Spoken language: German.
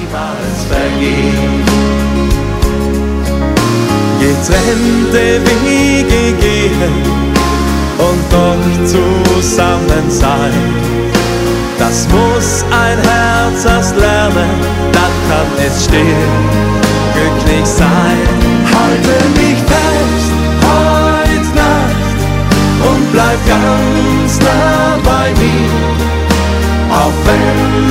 niemals vergehen. Getrennte Wege gehen und doch zusammen sein, das muss ein Herz erst lernen, dann kann es still glücklich sein. Halte mich fest heute Nacht und bleib ganz nah bei mir, auch wenn